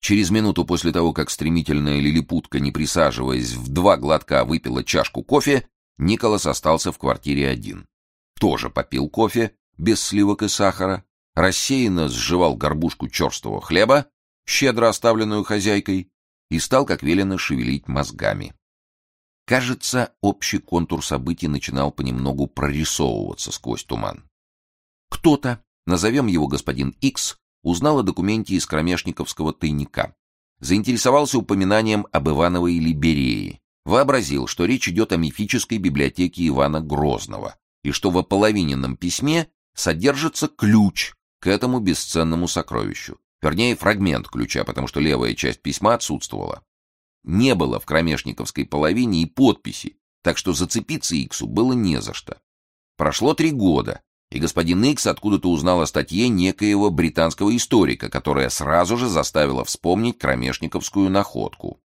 Через минуту после того, как стремительная лилипутка, не присаживаясь, в 2 глотка выпила чашку кофе, Николас остался в квартире один. Тоже попил кофе, без сливок и сахара, рассеянно сживал горбушку черствого хлеба, щедро оставленную хозяйкой, и стал, как велено, шевелить мозгами. Кажется, общий контур событий начинал понемногу прорисовываться сквозь туман. Кто-то, назовем его господин Икс, узнал о документе из кромешниковского тайника, заинтересовался упоминанием об Ивановой Либерее, вообразил, что речь идет о мифической библиотеке Ивана Грозного и что в ополовиненном письме содержится ключ к этому бесценному сокровищу, вернее, фрагмент ключа, потому что левая часть письма отсутствовала. Не было в кромешниковской половине и подписи, так что зацепиться Иксу было не за что. Прошло 3 года, и господин Икс откуда-то узнал о статье некоего британского историка, которая сразу же заставила вспомнить кромешниковскую находку.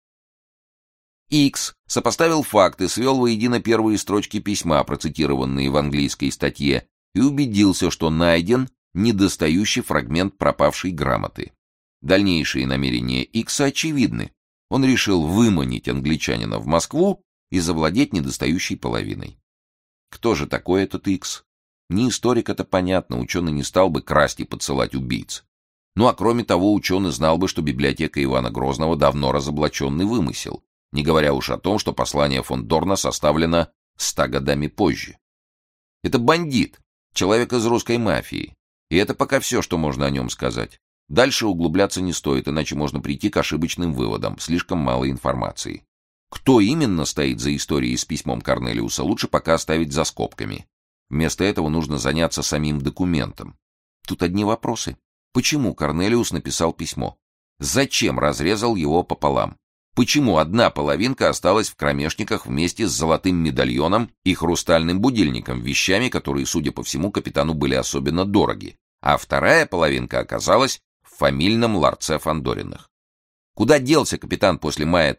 Икс сопоставил факты, свел воедино первые строчки письма, процитированные в английской статье, и убедился, что найден недостающий фрагмент пропавшей грамоты. Дальнейшие намерения Икса очевидны. Он решил выманить англичанина в Москву и завладеть недостающей половиной. Кто же такой этот Икс? Не историк, это понятно, ученый не стал бы красть и подсылать убийц. Ну а кроме того, ученый знал бы, что библиотека Ивана Грозного давно разоблаченный вымысел, не говоря уж о том, что послание фон Дорна составлено 100 годами позже. Это бандит, человек из русской мафии, и это пока все, что можно о нем сказать. Дальше углубляться не стоит, иначе можно прийти к ошибочным выводам, слишком мало информации. Кто именно стоит за историей с письмом Корнелиуса, лучше пока оставить за скобками. Вместо этого нужно заняться самим документом. Тут одни вопросы. Почему Корнелиус написал письмо? Зачем разрезал его пополам? Почему одна половинка осталась в кромешниках вместе с золотым медальоном и хрустальным будильником, вещами, которые, судя по всему, капитану были особенно дороги, а вторая половинка оказалась в фамильном ларце Фандориных? Куда делся капитан после мая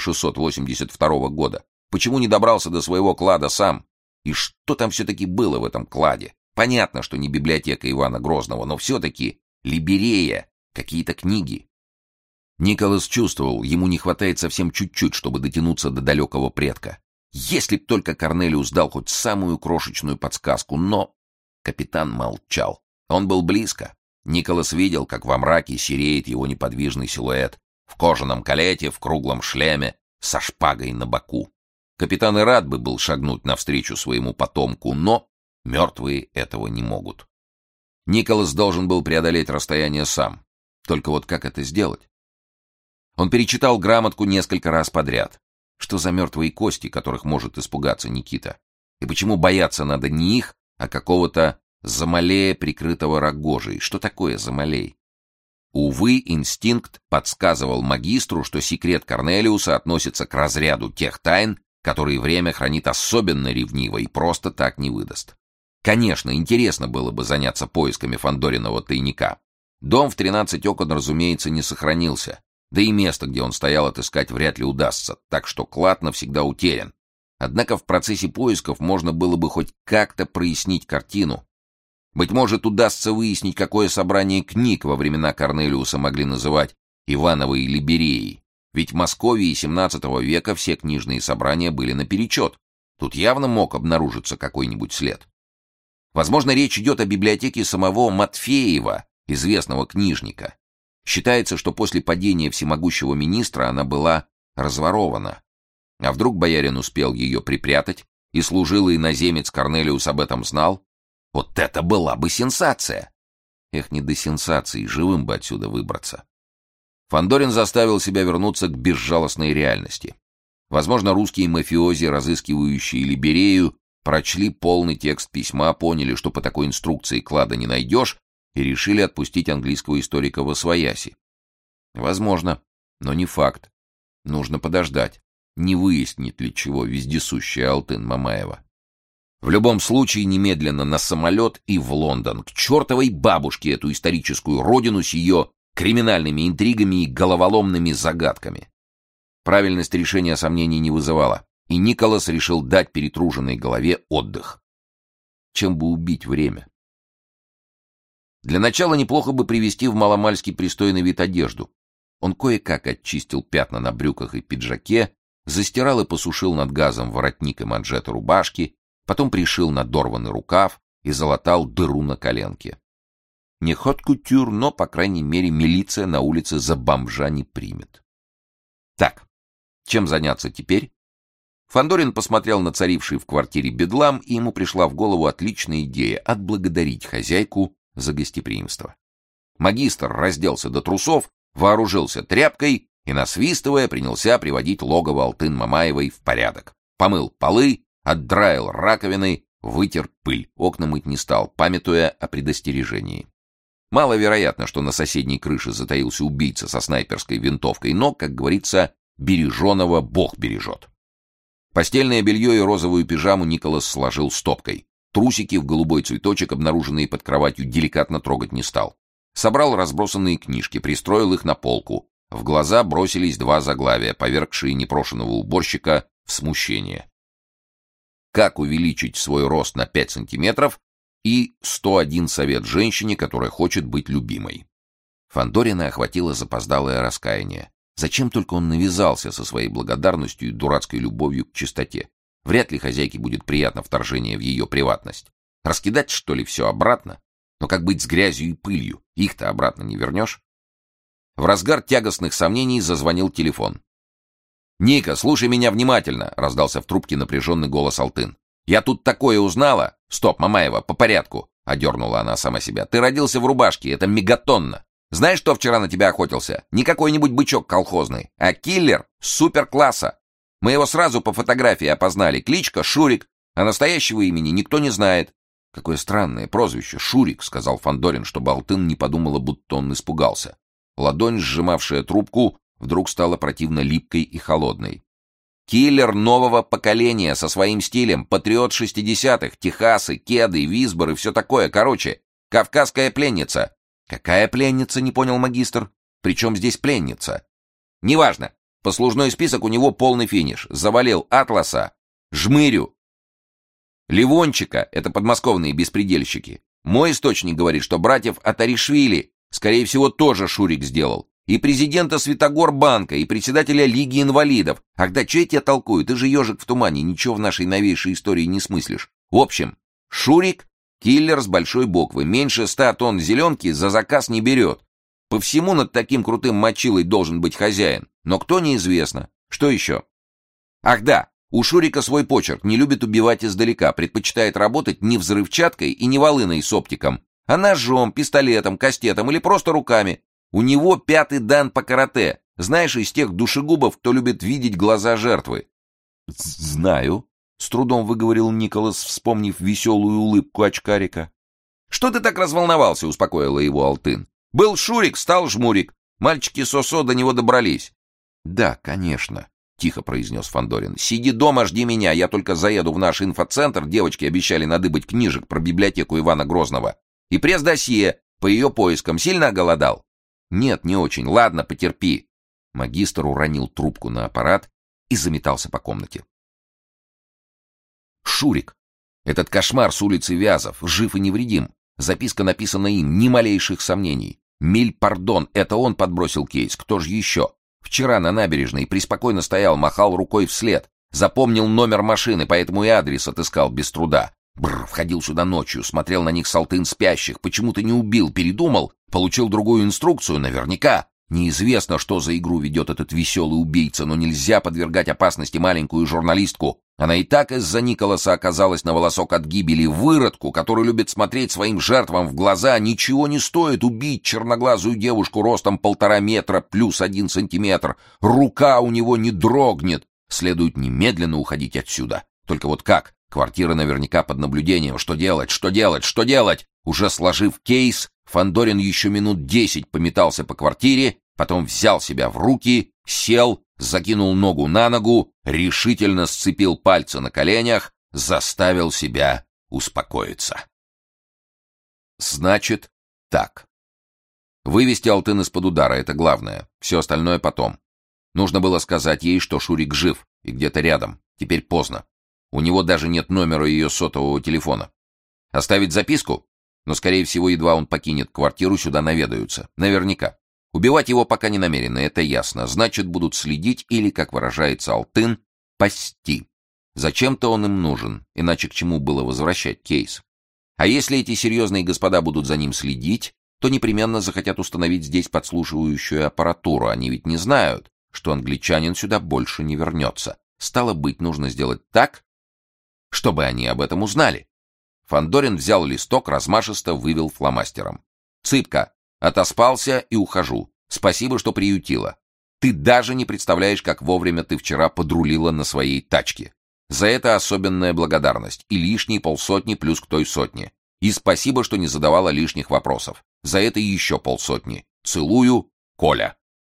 1682 года? Почему не добрался до своего клада сам? И что там все-таки было в этом кладе? Понятно, что не библиотека Ивана Грозного, но все-таки Либерея, какие-то книги. Николас чувствовал, ему не хватает совсем чуть-чуть, чтобы дотянуться до далекого предка. Если б только Корнелиус дал хоть самую крошечную подсказку, но... Капитан молчал. Он был близко. Николас видел, как во мраке сереет его неподвижный силуэт, в кожаном калете, в круглом шлеме, со шпагой на боку. Капитан и рад бы был шагнуть навстречу своему потомку, но мертвые этого не могут. Николас должен был преодолеть расстояние сам. Только вот как это сделать? Он перечитал грамотку несколько раз подряд. Что за мертвые кости, которых может испугаться Никита? И почему бояться надо не их, а какого-то Замалея, прикрытого рогожей? Что такое Замалей? Увы, инстинкт подсказывал магистру, что секрет Корнелиуса относится к разряду тех тайн, которые время хранит особенно ревниво и просто так не выдаст. Конечно, интересно было бы заняться поисками Фандориного тайника. Дом в 13 окон, разумеется, не сохранился, да и место, где он стоял, отыскать вряд ли удастся, так что клад навсегда утерян. Однако в процессе поисков можно было бы хоть как-то прояснить картину. Быть может, удастся выяснить, какое собрание книг во времена Корнелиуса могли называть Ивановой Либереей. Ведь в Московии XVII века все книжные собрания были наперечет. Тут явно мог обнаружиться какой-нибудь след. Возможно, речь идет о библиотеке самого Матфеева, известного книжника. Считается, что после падения всемогущего министра она была разворована. А вдруг боярин успел ее припрятать, и служилый иноземец Корнелиус об этом знал? Вот это была бы сенсация! Эх, не до сенсации, живым бы отсюда выбраться. Фандорин заставил себя вернуться к безжалостной реальности. Возможно, русские мафиози, разыскивающие Либерею, прочли полный текст письма, поняли, что по такой инструкции клада не найдешь, и решили отпустить английского историка восвояси. Возможно, но не факт. Нужно подождать, не выяснит ли чего вездесущая Алтын Мамаева. В любом случае, немедленно на самолет и в Лондон, к чертовой бабушке эту историческую родину с ее криминальными интригами и головоломными загадками. Правильность решения сомнений не вызывала, и Николас решил дать перетруженной голове отдых. Чем бы убить время? Для начала неплохо бы привести в маломальски пристойный вид одежду. Он кое-как очистил пятна на брюках и пиджаке, застирал и посушил над газом воротник и манжеты рубашки, потом пришил надорванный рукав и залатал дыру на коленке. Не хот-кутюр, но, по крайней мере, милиция на улице за бомжа не примет. Так, чем заняться теперь? Фандорин посмотрел на царивший в квартире бедлам, и ему пришла в голову отличная идея — отблагодарить хозяйку за гостеприимство. Магистр разделся до трусов, вооружился тряпкой и, насвистывая, принялся приводить логово Алтын-Мамаевой в порядок. Помыл полы, отдраил раковины, вытер пыль. Окна мыть не стал, памятуя о предостережении. Маловероятно, что на соседней крыше затаился убийца со снайперской винтовкой, но, как говорится, береженого Бог бережет. Постельное белье и розовую пижаму Николас сложил стопкой. Трусики в голубой цветочек, обнаруженные под кроватью, деликатно трогать не стал. Собрал разбросанные книжки, пристроил их на полку. В глаза бросились два заглавия, повергшие непрошеного уборщика в смущение. «Как увеличить свой рост на 5 сантиметров» и «101 совет женщине, которая хочет быть любимой». Фандорина охватило запоздалое раскаяние. Зачем только он навязался со своей благодарностью и дурацкой любовью к чистоте? Вряд ли хозяйке будет приятно вторжение в ее приватность. Раскидать, что ли, все обратно? Но как быть с грязью и пылью? Их-то обратно не вернешь? В разгар тягостных сомнений зазвонил телефон. «Ника, слушай меня внимательно!» — раздался в трубке напряженный голос Алтын. «Я тут такое узнала!» «Стоп, Мамаева, по порядку!» — одернула она сама себя. «Ты родился в рубашке, это мегатонна! Знаешь, кто вчера на тебя охотился? Не какой-нибудь бычок колхозный, а киллер суперкласса! Мы его сразу по фотографии опознали. Кличка Шурик, а настоящего имени никто не знает». «Какое странное прозвище, Шурик», — сказал Фандорин, чтобы Алтын не подумала, будто он испугался. Ладонь, сжимавшая трубку, вдруг стала противно липкой и холодной. «Киллер нового поколения, со своим стилем, патриот 60-х, Техасы, Кеды, Висбор и все такое. Короче, кавказская пленница». «Какая пленница?» — не понял магистр. «Причем здесь пленница?» «Неважно. Послужной список у него полный финиш. Завалил Атласа, Жмырю, Ливончика — это подмосковные беспредельщики. Мой источник говорит, что братьев Атаришвили, скорее всего, тоже Шурик сделал. И президента Светогорбанка, и председателя Лиги инвалидов. Ах да, что я тебе толкую? Ты же ежик в тумане, ничего в нашей новейшей истории не смыслишь. В общем, Шурик — киллер с большой буквы. Меньше 100 тонн зеленки за заказ не берет. По всему над таким крутым мочилой должен быть хозяин. Но кто — неизвестно. Что еще? Ах да, у Шурика свой почерк, не любит убивать издалека, предпочитает работать не взрывчаткой и не волыной с оптиком, а ножом, пистолетом, кастетом или просто руками. У него 5-й дан по карате. Знаешь, из тех душегубов, кто любит видеть глаза жертвы. «Знаю», — с трудом выговорил Николас, вспомнив веселую улыбку очкарика. «Что ты так разволновался?» — успокоила его Алтын. «Был Шурик, стал Жмурик. Мальчики Сосо до него добрались». «Да, конечно», — тихо произнес Фандорин. «Сиди дома, жди меня. Я только заеду в наш инфоцентр. Девочки обещали надыбать книжек про библиотеку Ивана Грозного. И пресс-досье по ее поискам. Сильно оголодал?» «Нет, не очень. Ладно, потерпи». Магистр уронил трубку на аппарат и заметался по комнате. Шурик. Этот кошмар с улицы Вязов. Жив и невредим. Записка написана им, ни малейших сомнений. Миль пардон, это он подбросил кейс. Кто же еще? Вчера на набережной преспокойно стоял, махал рукой вслед. Запомнил номер машины, поэтому и адрес отыскал без труда. Входил сюда ночью, смотрел на них с Алтын спящих. Почему-то не убил, передумал. Получил другую инструкцию, наверняка. Неизвестно, что за игру ведет этот веселый убийца, но нельзя подвергать опасности маленькую журналистку. Она и так из-за Николаса оказалась на волосок от гибели. Выродку, который любит смотреть своим жертвам в глаза, ничего не стоит убить черноглазую девушку ростом 1,5 метра плюс 1 сантиметр. Рука у него не дрогнет. Следует немедленно уходить отсюда. Только вот как? Квартира наверняка под наблюдением. Что делать? Что делать? Что делать? Уже сложив кейс, Фандорин еще минут 10 пометался по квартире, потом взял себя в руки, сел, закинул ногу на ногу, решительно сцепил пальцы на коленях, заставил себя успокоиться. Значит, так. Вывести Алтын из-под удара — это главное. Все остальное потом. Нужно было сказать ей, что Шурик жив и где-то рядом. Теперь поздно. У него даже нет номера ее сотового телефона. Оставить записку? Но, скорее всего, едва он покинет квартиру, сюда наведаются. Наверняка. Убивать его пока не намерены, это ясно. Значит, будут следить или, как выражается Алтын, пасти. Зачем-то он им нужен, иначе к чему было возвращать кейс? А если эти серьезные господа будут за ним следить, то непременно захотят установить здесь подслушивающую аппаратуру. Они ведь не знают, что англичанин сюда больше не вернется. Стало быть, нужно сделать так, чтобы они об этом узнали. Фандорин взял листок, размашисто вывел фломастером. «Цыпка, отоспался и ухожу. Спасибо, что приютила. Ты даже не представляешь, как вовремя ты вчера подрулила на своей тачке. За это особенная благодарность. И лишние 50 плюс к той 100. И спасибо, что не задавала лишних вопросов. За это еще 50. Целую, Коля».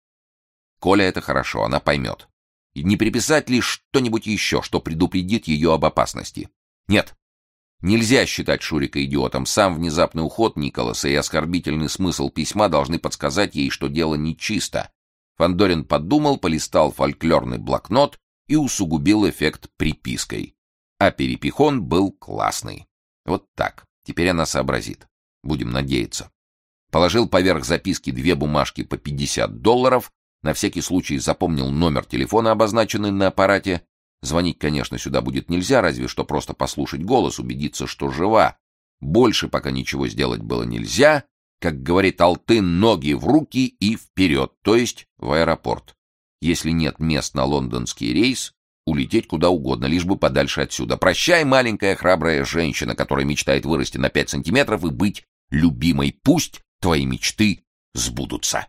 Коля — это хорошо, она поймет. И не приписать ли что-нибудь еще, что предупредит ее об опасности? Нет. Нельзя считать Шурика идиотом. Сам внезапный уход Николаса и оскорбительный смысл письма должны подсказать ей, что дело нечисто. Фандорин подумал, полистал фольклорный блокнот и усугубил эффект припиской. А перепихон был классный. Вот так. Теперь она сообразит. Будем надеяться. Положил поверх записки 2 бумажки по $50, на всякий случай запомнил номер телефона, обозначенный на аппарате. Звонить, конечно, сюда будет нельзя, разве что просто послушать голос, убедиться, что жива. Больше пока ничего сделать было нельзя. Как говорит Алтын, ноги в руки и вперед, то есть в аэропорт. Если нет мест на лондонский рейс, улететь куда угодно, лишь бы подальше отсюда. Прощай, маленькая храбрая женщина, которая мечтает вырасти на 5 сантиметров и быть любимой. Пусть твои мечты сбудутся.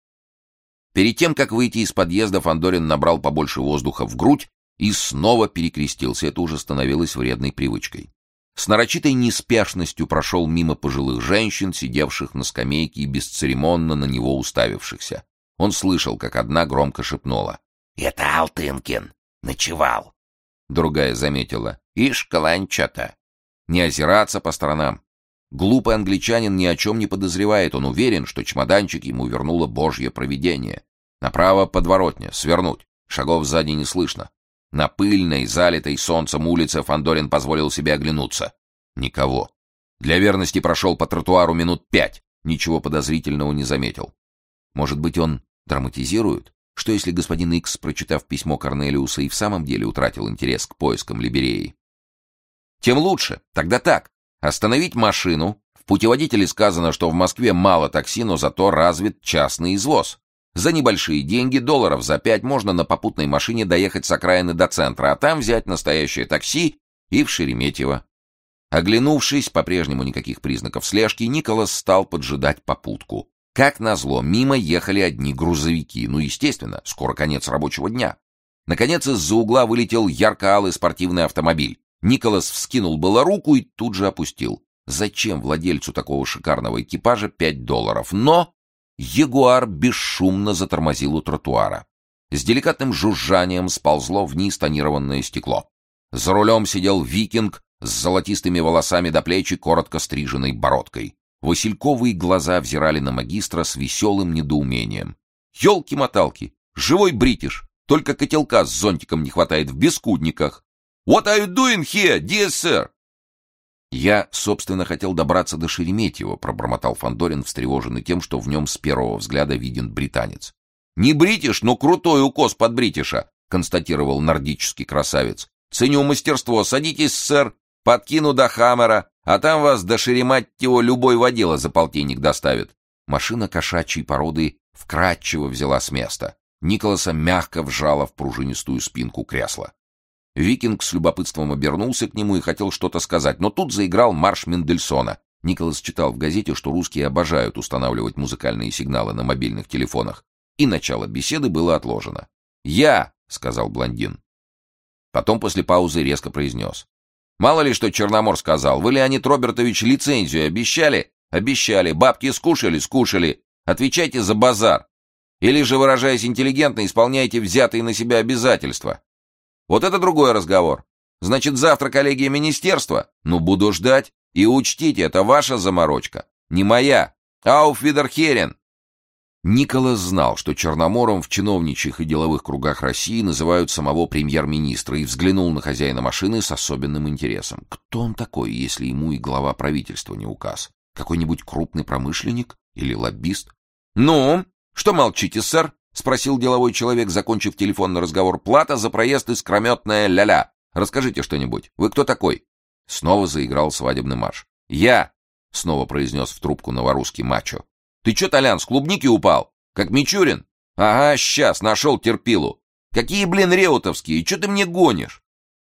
Перед тем, как выйти из подъезда, Фандорин набрал побольше воздуха в грудь и снова перекрестился. Это уже становилось вредной привычкой. С нарочитой неспешностью прошел мимо пожилых женщин, сидевших на скамейке и бесцеремонно на него уставившихся. Он слышал, как одна громко шепнула: «Это Алтынкин. Ночевал». Другая заметила: «Ишь, каланча-то». Не озираться по сторонам. Глупый англичанин ни о чем не подозревает. Он уверен, что чемоданчик ему вернуло Божье провидение. Направо подворотня, свернуть. Шагов сзади не слышно. На пыльной, залитой солнцем улице Фандорин позволил себе оглянуться. Никого. Для верности прошел по тротуару минут 5. Ничего подозрительного не заметил. Может быть, он драматизирует? Что если господин Икс, прочитав письмо Корнелиуса, и в самом деле утратил интерес к поискам Либереи? Тем лучше. Тогда так. Остановить машину. В путеводителе сказано, что в Москве мало такси, но зато развит частный извоз. За небольшие деньги, $5 за 5, можно на попутной машине доехать с окраины до центра, а там взять настоящее такси и в Шереметьево. Оглянувшись, по-прежнему никаких признаков слежки, Николас стал поджидать попутку. Как назло, мимо ехали одни грузовики. Ну, естественно, скоро конец рабочего дня. Наконец, из-за угла вылетел ярко-алый спортивный автомобиль. Николас вскинул было руку и тут же опустил. Зачем владельцу такого шикарного экипажа $5? Но Ягуар бесшумно затормозил у тротуара. С деликатным жужжанием сползло вниз тонированное стекло. За рулем сидел викинг с золотистыми волосами до плеч и коротко стриженной бородкой. Васильковые глаза взирали на магистра с веселым недоумением. «Елки-моталки! Живой бритиш! Только котелка с зонтиком не хватает в бескудниках! What are you doing here, dear sir?» «Я, собственно, хотел добраться до Шереметьево», — пробормотал Фандорин, встревоженный тем, что в нем с первого взгляда виден британец. «Не бритиш, но крутой укос под бритиша», — констатировал нордический красавец. «Ценю мастерство. Садитесь, сэр, подкину до Хаммера, а там вас до Шереметьево любой водила за полтинник доставит». Машина кошачьей породы вкратчиво взяла с места. Николаса мягко вжала в пружинистую спинку кресла. Викинг с любопытством обернулся к нему и хотел что-то сказать, но тут заиграл марш Мендельсона. Николас читал в газете, что русские обожают устанавливать музыкальные сигналы на мобильных телефонах, и начало беседы было отложено. «Я», — сказал блондин. Потом после паузы резко произнес: «Мало ли что Черномор сказал. Вы, Леонид Робертович, лицензию обещали?» «Обещали. Бабки скушали? Скушали. Отвечайте за базар. Или же, выражаясь интеллигентно, исполняйте взятые на себя обязательства. Вот это другой разговор. Значит, завтра коллегия министерства? Ну, буду ждать. И учтите, это ваша заморочка, не моя. Ауф видерхерен». Николас знал, что Черномором в чиновничьих и деловых кругах России называют самого премьер-министра, и взглянул на хозяина машины с особенным интересом. Кто он такой, если ему и глава правительства не указ? Какой-нибудь крупный промышленник или лоббист? «Ну, «Что молчите, сэр?» — спросил деловой человек, закончив телефонный разговор. «Плата за проезд искрометная ля-ля. Расскажите что-нибудь. Вы кто такой?» Снова заиграл свадебный марш. «Я!» — снова произнес в трубку новорусский мачо. «Ты чё, Толян, с клубники упал? Как Мичурин? Ага, сейчас, нашел терпилу. Какие, блин, реутовские? Чё ты мне гонишь?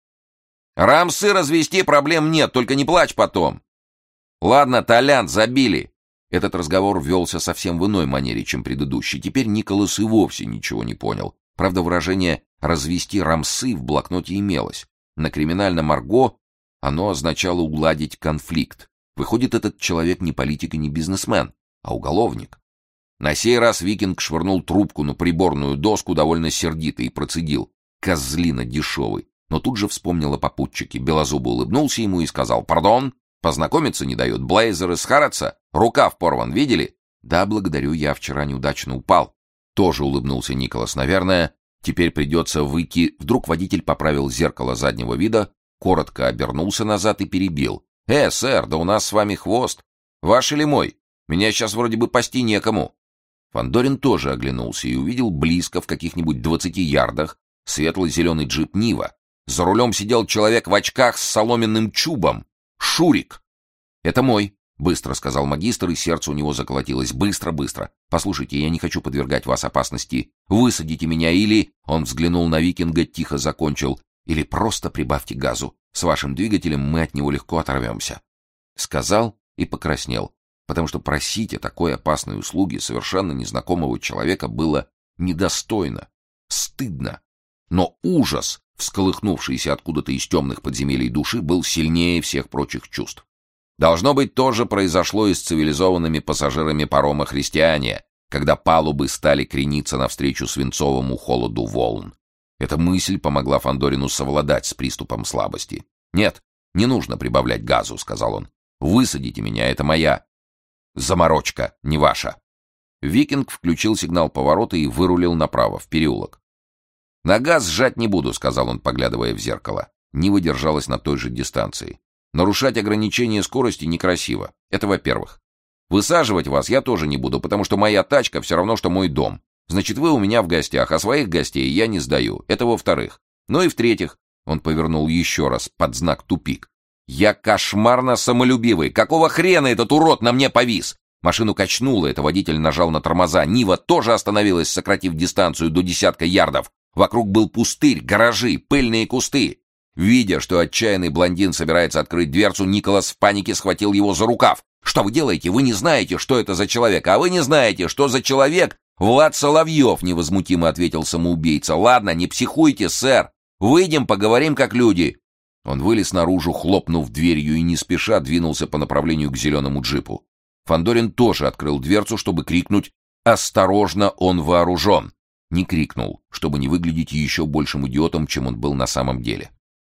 Рамсы развести проблем нет, только не плачь потом. Ладно, Толян, забили». Этот разговор велся совсем в иной манере, чем предыдущий. Теперь Николас и вовсе ничего не понял. Правда, выражение «развести рамсы» в блокноте имелось. На криминальном арго оно означало уладить конфликт. Выходит, этот человек не политик и не бизнесмен, а уголовник. На сей раз викинг швырнул трубку на приборную доску довольно сердито и процедил: «Козлина дешевый». Но тут же вспомнил о попутчике. Белозубо улыбнулся ему и сказал: «Пардон, познакомиться не дают. Блейзер из Харатса? Рукав порван, видели?» «Да, благодарю, я вчера неудачно упал». Тоже улыбнулся Николас. «Наверное, теперь придется выйти». Вдруг водитель поправил зеркало заднего вида, коротко обернулся назад и перебил: сэр, да у нас с вами хвост. Ваш или мой? Меня сейчас вроде бы пасти некому». Фандорин тоже оглянулся и увидел близко, в каких-нибудь 20 ярдах, светло-зеленый джип Нива. За рулем сидел человек в очках с соломенным чубом. Шурик. «Это мой», — быстро сказал магистр, и сердце у него заколотилось. «Быстро, быстро. Послушайте, я не хочу подвергать вас опасности. Высадите меня или...» Он взглянул на викинга, тихо закончил: «Или просто прибавьте газу. С вашим двигателем мы от него легко оторвемся». Сказал и покраснел, потому что просить о такой опасной услуге совершенно незнакомого человека было недостойно, стыдно. Но ужас, всколыхнувшийся откуда-то из темных подземелий души, был сильнее всех прочих чувств. Должно быть, тоже произошло и с цивилизованными пассажирами парома «Христиане», когда палубы стали крениться навстречу свинцовому холоду волн. Эта мысль помогла Фандорину совладать с приступом слабости. «Нет, не нужно прибавлять газу», — сказал он. «Высадите меня, это моя заморочка, не ваша». Викинг включил сигнал поворота и вырулил направо, в переулок. «На газ сжать не буду», — сказал он, поглядывая в зеркало. Нива держалась на той же дистанции. «Нарушать ограничение скорости некрасиво. Это во-первых. Высаживать вас я тоже не буду, потому что моя тачка все равно, что мой дом. Значит, вы у меня в гостях, а своих гостей я не сдаю. Это во-вторых. Ну и в-третьих», — он повернул еще раз под знак тупик, «я кошмарно самолюбивый. Какого хрена этот урод на мне повис?» Машину качнуло, это водитель нажал на тормоза. Нива тоже остановилась, сократив дистанцию до 10 ярдов. Вокруг был пустырь, гаражи, пыльные кусты. Видя, что отчаянный блондин собирается открыть дверцу, Николас в панике схватил его за рукав. «Что вы делаете? Вы не знаете, что это за человек. А вы не знаете, что за человек Влад Соловьев», — невозмутимо ответил самоубийца. «Ладно, не психуйте, сэр. Выйдем, поговорим как люди». Он вылез наружу, хлопнув дверью, и не спеша двинулся по направлению к зеленому джипу. Фандорин тоже открыл дверцу, чтобы крикнуть: «Осторожно, он вооружен!» Не крикнул, чтобы не выглядеть еще большим идиотом, чем он был на самом деле.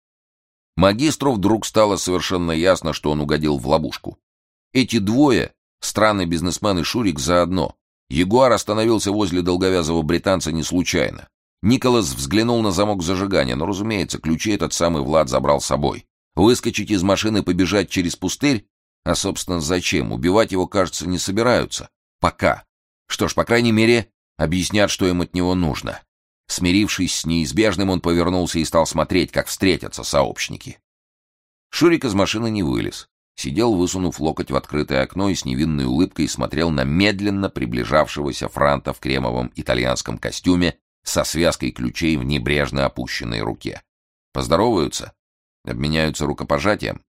Магистру вдруг стало совершенно ясно, что он угодил в ловушку. Эти двое, странный бизнесмен и Шурик, заодно. Ягуар остановился возле долговязого британца не случайно. Николас взглянул на замок зажигания, но, разумеется, ключи этот самый Влад забрал с собой. Выскочить из машины и побежать через пустырь? А, собственно, зачем? Убивать его, кажется, не собираются. Пока. Что ж, по крайней мере, объяснят, что им от него нужно. Смирившись с неизбежным, он повернулся и стал смотреть, как встретятся сообщники. Шурик из машины не вылез. Сидел, высунув локоть в открытое окно, и с невинной улыбкой смотрел на медленно приближавшегося франта в кремовом итальянском костюме со связкой ключей в небрежно опущенной руке. Поздороваются? Обменяются рукопожатием?